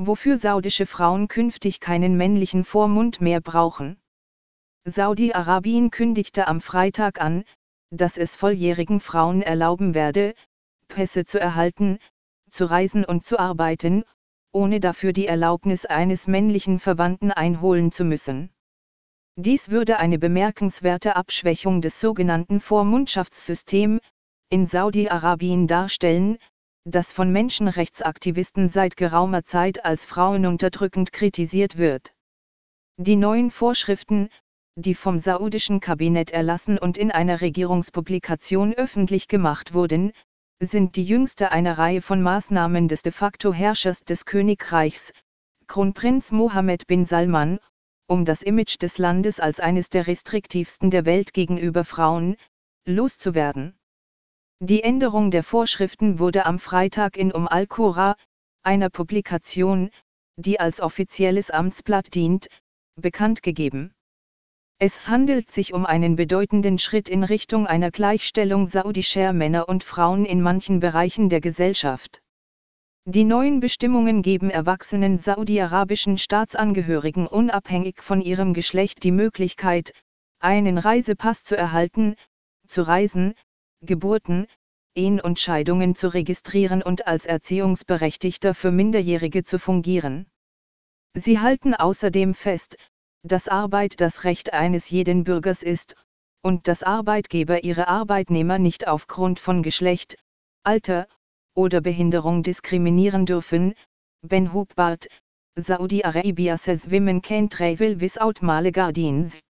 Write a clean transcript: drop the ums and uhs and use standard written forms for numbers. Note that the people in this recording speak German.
wofür saudische Frauen künftig keinen männlichen Vormund mehr brauchen. Saudi-Arabien kündigte am Freitag an, dass es volljährigen Frauen erlauben werde, Pässe zu erhalten, zu reisen und zu arbeiten, ohne dafür die Erlaubnis eines männlichen Verwandten einholen zu müssen. Dies würde eine bemerkenswerte Abschwächung des sogenannten Vormundschaftssystems in Saudi-Arabien darstellen, das von Menschenrechtsaktivisten seit geraumer Zeit als frauenunterdrückend kritisiert wird. Die neuen Vorschriften, die vom saudischen Kabinett erlassen und in einer Regierungspublikation öffentlich gemacht wurden, sind die jüngste einer Reihe von Maßnahmen des de facto Herrschers des Königreichs, Kronprinz Mohammed bin Salman, um das Image des Landes als eines der restriktivsten der Welt gegenüber Frauen loszuwerden. Die Änderung der Vorschriften wurde am Freitag in Al-Qura, einer Publikation, die als offizielles Amtsblatt dient, bekannt gegeben. Es handelt sich um einen bedeutenden Schritt in Richtung einer Gleichstellung saudischer Männer und Frauen in manchen Bereichen der Gesellschaft. Die neuen Bestimmungen geben erwachsenen saudi-arabischen Staatsangehörigen unabhängig von ihrem Geschlecht die Möglichkeit, einen Reisepass zu erhalten, zu reisen, Geburten, Ehen und Scheidungen zu registrieren und als Erziehungsberechtigter für Minderjährige zu fungieren. Sie halten außerdem fest, dass Arbeit das Recht eines jeden Bürgers ist, und dass Arbeitgeber ihre Arbeitnehmer nicht aufgrund von Geschlecht, Alter oder Behinderung diskriminieren dürfen. Ben Hubart, Saudi Arabia says women can travel without male guardians.